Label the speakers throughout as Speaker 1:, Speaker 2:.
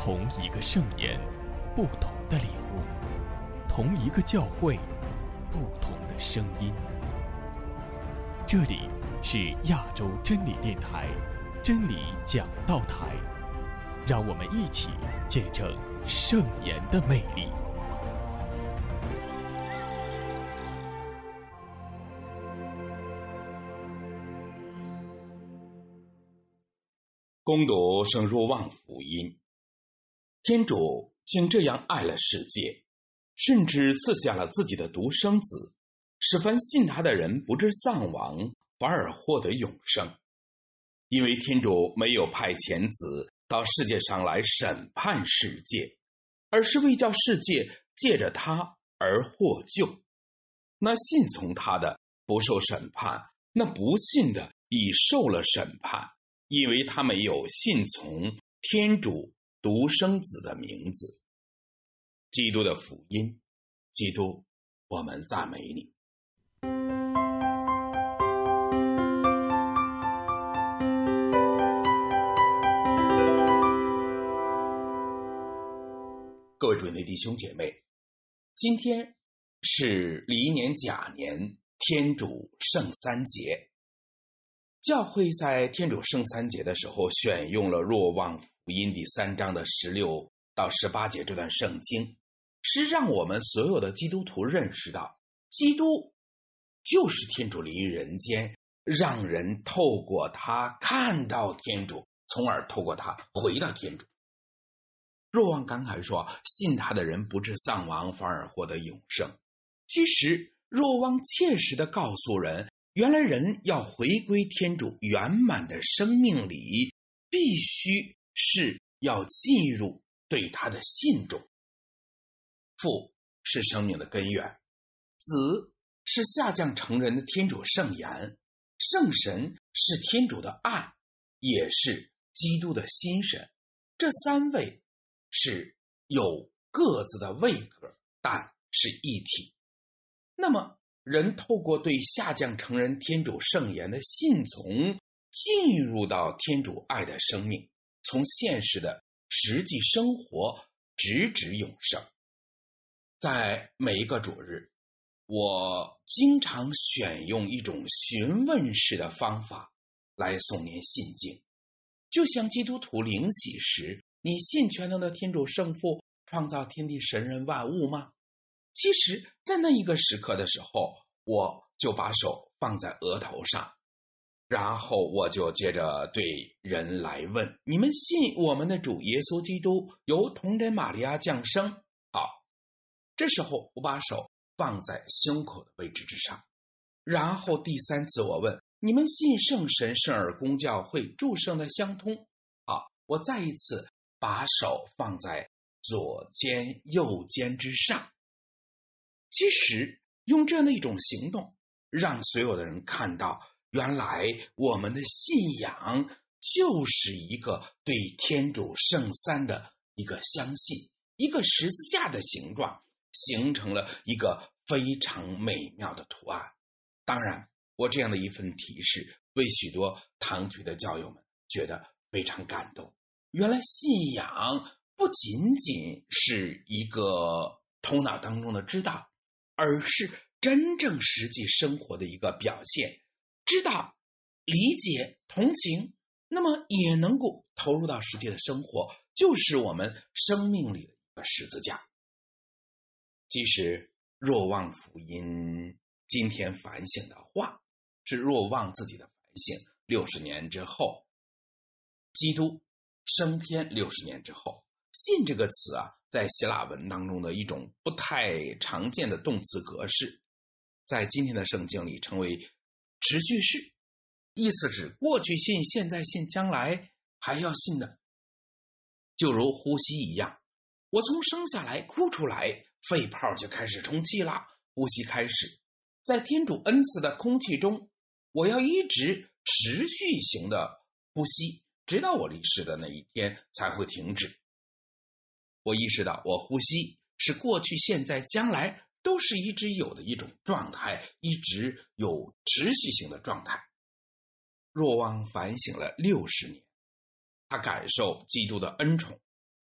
Speaker 1: 同一个圣言，不同的领悟；同一个教会，不同的声音。这里是亚洲真理电台真理讲道台，让我们一起见证圣言的魅力。
Speaker 2: 恭读圣若望福音。天主竟这样爱了世界，甚至赐下了自己的独生子，使凡信他的人不致丧亡，反而获得永生。因为天主没有派遣子到世界上来审判世界，而是为叫世界借着他而获救。那信从他的不受审判，那不信的已受了审判，因为他没有信从天主独生子的名字。基督的福音。基督，我们赞美你。各位主内弟兄姐妹，今天是离年甲年天主圣三节。教会在天主圣三节的时候选用了若望福音第3章的16到18节这段圣经，是让我们所有的基督徒认识到，基督就是天主临于人间，让人透过他看到天主，从而透过他回到天主。若望刚才说，信他的人不致丧亡，反而获得永生。其实若望切实地告诉人，原来人要回归天主圆满的生命里，必须是要进入对他的信中。父是生命的根源，子是下降成人的天主圣言，圣神是天主的爱，也是基督的心神。这三位是有各自的位格，但是一体。那么人透过对下降成人天主圣言的信从，进入到天主爱的生命，从现实的实际生活直指永生。在每一个主日，我经常选用一种询问式的方法来诵念信经，就像基督徒领洗时，你信全能的天主圣父创造天地神人万物吗？其实在那一个时刻的时候，我就把手放在额头上，然后我就接着对人来问，你们信我们的主耶稣基督由童贞玛利亚降生？好，这时候我把手放在胸口的位置之上，然后第3次我问，你们信圣神圣而公教会诸圣的相通？好，我再一次把手放在左肩右肩之上。其实用这样的一种行动，让所有的人看到，原来我们的信仰就是一个对天主圣三的一个相信，一个十字架的形状，形成了一个非常美妙的图案。当然，我这样的一份提示，为许多堂区的教友们觉得非常感动。原来信仰不仅仅是一个头脑当中的知道，而是真正实际生活的一个表现。知道、理解、同情，那么也能够投入到实际的生活，就是我们生命里的一个十字架。其实若望福音今天反省的话，是若望自己的反省。60年之后，基督升天60年之后，信这个词啊，在希腊文当中的一种不太常见的动词格式，在今天的圣经里称为持续式，意思指过去信、现在信、将来还要信的。就如呼吸一样，我从生下来哭出来，肺泡就开始充气了，呼吸开始。在天主恩赐的空气中，我要一直持续型的呼吸，直到我离世的那一天才会停止。我意识到我呼吸是过去、现在、将来都是一直有的一种状态，一直有持续性的状态。若望反省了60年，他感受基督的恩宠，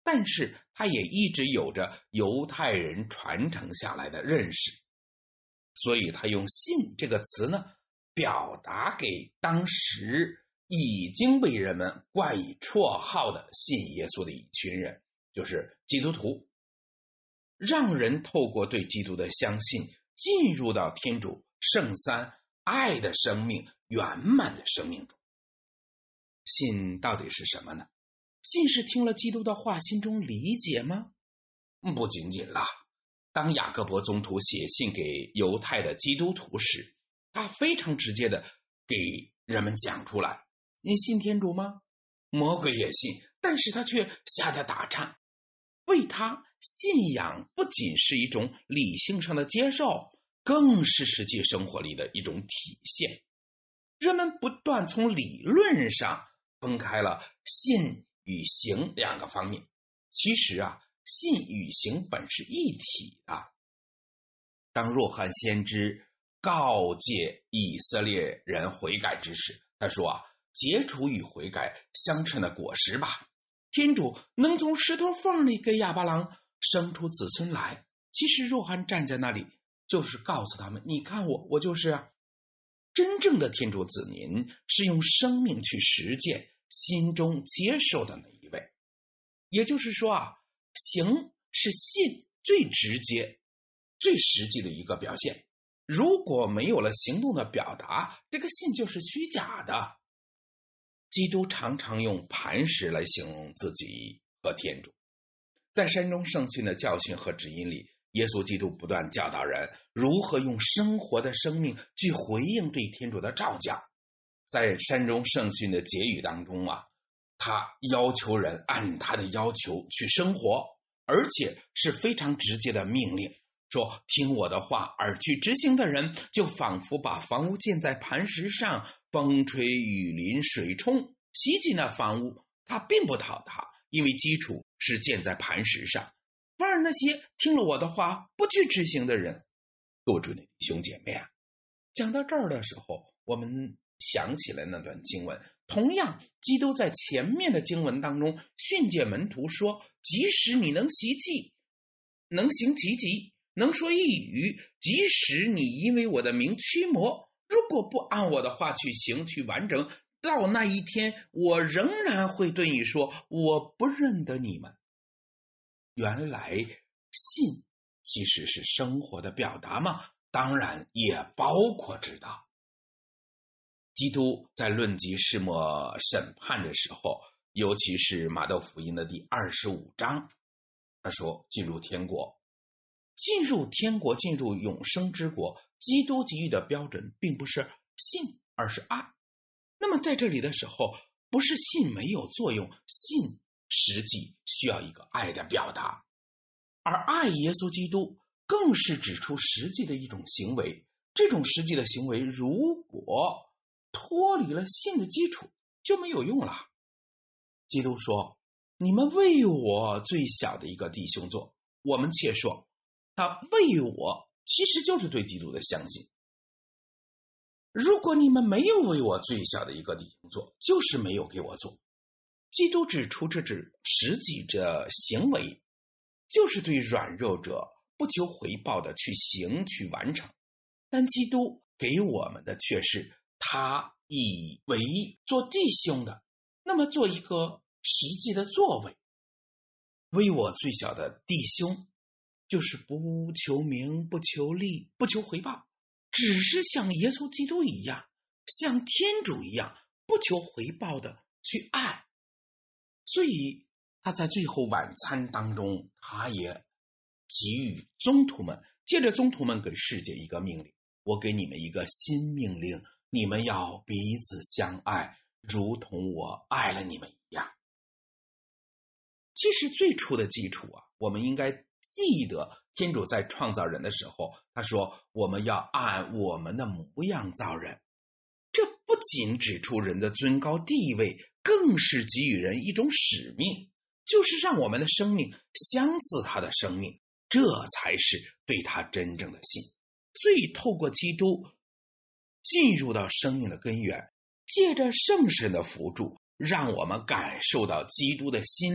Speaker 2: 但是他也一直有着犹太人传承下来的认识，所以他用信这个词呢，表达给当时已经被人们冠以绰号的信耶稣的一群人，就是基督徒，让人透过对基督的相信，进入到天主圣三爱的生命圆满的生命中。信到底是什么呢？信是听了基督的话，心中理解吗？不仅仅啦。当雅各伯宗徒写信给犹太的基督徒时，他非常直接的给人们讲出来，你信天主吗？魔鬼也信，但是他却吓得打颤。为他，信仰不仅是一种理性上的接受，更是实际生活里的一种体现。人们不断从理论上分开了信与行两个方面，其实信与行本是一体的。当若翰先知告诫以色列人悔改之时，他说结出与悔改相称的果实吧。天主能从石头缝里给亚巴郎生出子孙来，其实若翰站在那里就是告诉他们，你看我就是真正的天主子民是用生命去实践心中接受的那一位。也就是说行是信最直接最实际的一个表现，如果没有了行动的表达，这个信就是虚假的。基督常常用磐石来形容自己和天主。在山中圣训的教训和指引里，耶稣基督不断教导人如何用生活的生命去回应对天主的召叫。在山中圣训的结语当中他要求人按他的要求去生活，而且是非常直接的命令，说听我的话而去执行的人，就仿佛把房屋建在磐石上，风吹雨淋水冲，袭击那房屋，它并不倒塌，因为基础是建在磐石上。反而那些听了我的话不去执行的人，各位主内弟兄姐妹讲到这儿的时候，我们想起来那段经文，同样基督在前面的经文当中训诫门徒说，即使你能习技，能行奇迹，能说异语，即使你因为我的名驱魔，如果不按我的话去行去完成，到那一天我仍然会对你说，我不认得你们。原来信其实是生活的表达吗？当然也包括知道。基督在论及世末审判的时候，尤其是马窦福音的第25章，他说进入天国，进入天国，进入永生之国，基督给予的标准并不是信，而是爱。那么在这里的时候，不是信没有作用，信实际需要一个爱的表达，而爱耶稣基督更是指出实际的一种行为。这种实际的行为如果脱离了信的基础，就没有用了。基督说，你们为我最小的一个弟兄做，我们且说他为我其实就是对基督的相信。如果你们没有为我最小的一个弟兄做，就是没有给我做。基督指出这指实际的行为，就是对软弱者不求回报的去行去完成，但基督给我们的却是他以为做弟兄的，那么做一个实际的作为。为我最小的弟兄，就是不求名，不求利，不求回报，只是像耶稣基督一样，像天主一样，不求回报的去爱。所以他在最后晚餐当中，他也给予宗徒们，接着宗徒们给世界一个命令，我给你们一个新命令，你们要彼此相爱，如同我爱了你们一样。其实最初的基础我们应该记得天主在创造人的时候，他说我们要按我们的模样造人。这不仅指出人的尊高地位，更是给予人一种使命，就是让我们的生命相似他的生命，这才是对他真正的信。所以透过基督进入到生命的根源，借着圣神的辅助，让我们感受到基督的心理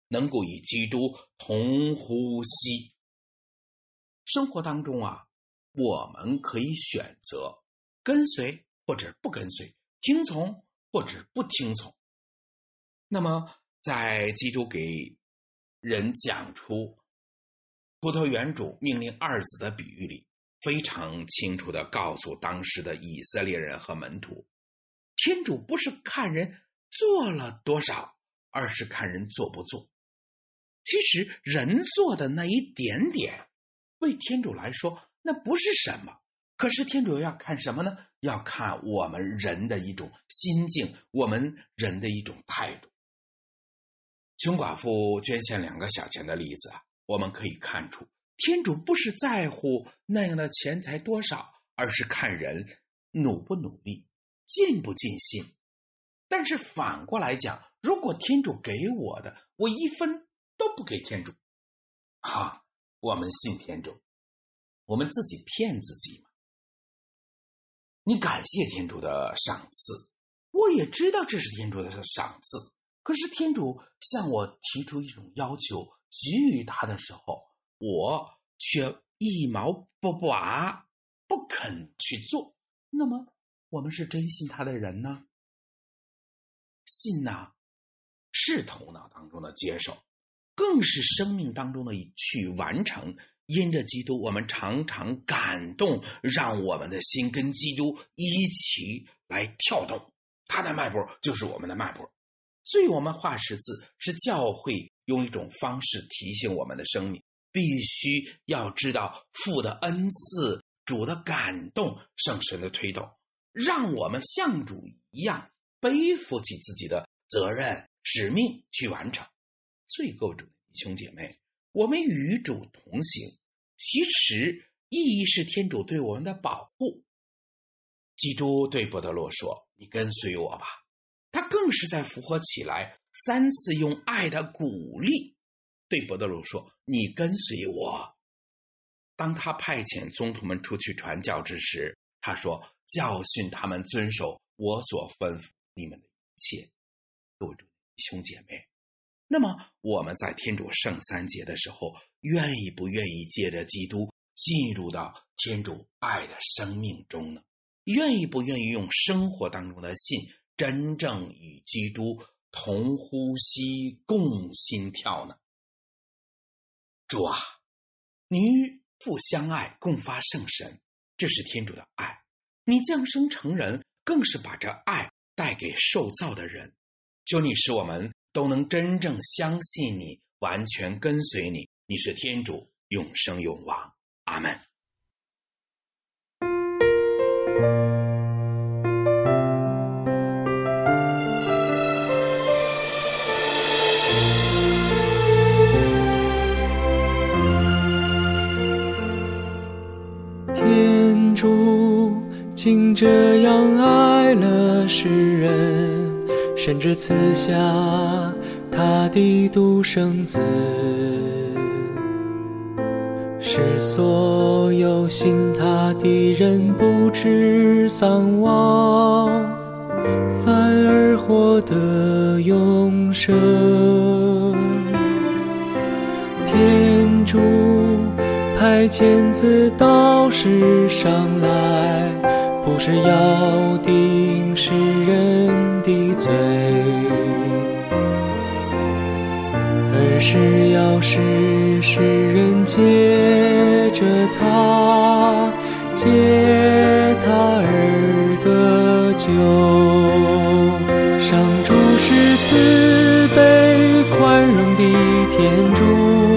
Speaker 2: 能够与基督同呼吸。生活当中我们可以选择跟随或者不跟随，听从或者不听从。那么在基督给人讲出葡萄园主命令二子的比喻里，非常清楚地告诉当时的以色列人和门徒，天主不是看人做了多少，而是看人做不做。其实人做的那一点点，为天主来说那不是什么，可是天主要看什么呢？要看我们人的一种心境，我们人的一种态度。穷寡妇捐献2个小钱的例子我们可以看出，天主不是在乎那样的钱财多少，而是看人努不努力，尽不尽心。但是反过来讲，如果天主给我的，我1分都不给天主我们信天主，我们自己骗自己嘛。你感谢天主的赏赐，我也知道这是天主的赏赐，可是天主向我提出一种要求，给予他的时候，我却一毛不拔，不肯去做。那么我们是真信他的人呢？信是头脑当中的接受，更是生命当中的去完成。因着基督，我们常常感动，让我们的心跟基督一起来跳动，他的脉搏就是我们的脉搏。所以我们画十字是教会用一种方式提醒我们的生命，必须要知道父的恩赐、主的感动、圣神的推动，让我们像主一样背负起自己的责任使命去完成。最构主的弟兄姐妹，我们与主同行，其实意义是天主对我们的保护。基督对伯多禄说，你跟随我吧。他更是在复活起来3次用爱的鼓励对伯多禄说，你跟随我。当他派遣宗徒们出去传教之时，他说，教训他们遵守我所吩咐你们的一切。各位弟兄姐妹，那么我们在天主圣三节的时候，愿意不愿意借着基督进入到天主爱的生命中呢？愿意不愿意用生活当中的信真正与基督同呼吸共心跳呢？主啊，你与父相爱，共发圣神，这是天主的爱。你降生成人，更是把这爱带给受造的人。求你使我们都能真正相信你，完全跟随你，你是天主，永生永王。阿们。
Speaker 3: 天主竟这样爱了世人，甚至赐下他的独生子，使所有信他的人不致丧亡，反而获得永生。天主派遣子到世上来，不是要定世人的罪，而是要使世人借着他而得救。上主是慈悲宽容的天主，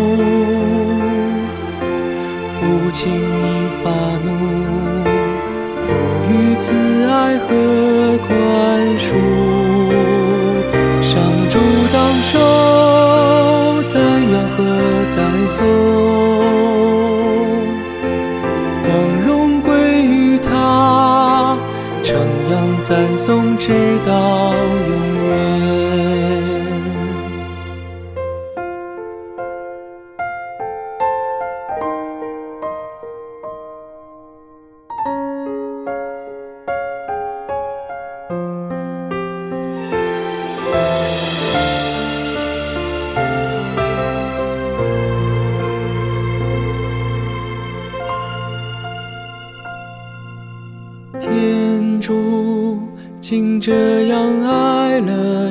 Speaker 3: 不轻易发怒，富于慈爱和宽恕。上主当受赞扬和赞颂，光荣归于他，称扬赞颂直到永远。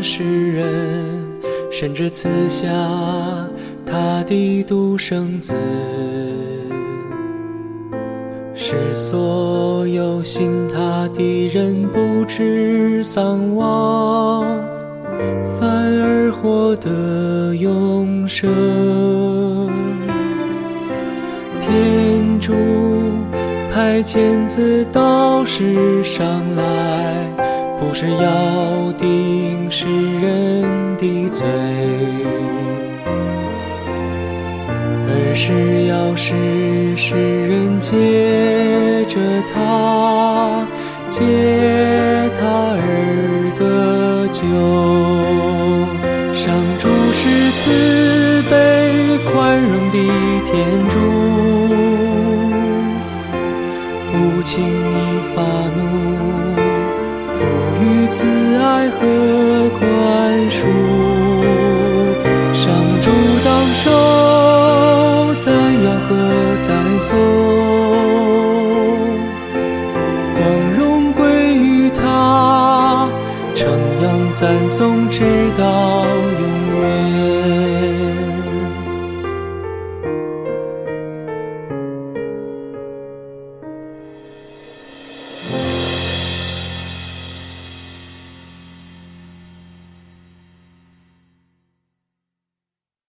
Speaker 3: 世人，甚至赐下他的独生子，使所有信他的人不致丧亡，反而获得永生。天主派遣子到世上来，不是要定世人的罪，而是要使世人借着他而得救。上主是慈悲宽容的天主，不轻易发怒，富于慈爱和宽恕。上主当受赞扬和赞颂，光荣归于他，称扬赞颂直到永远。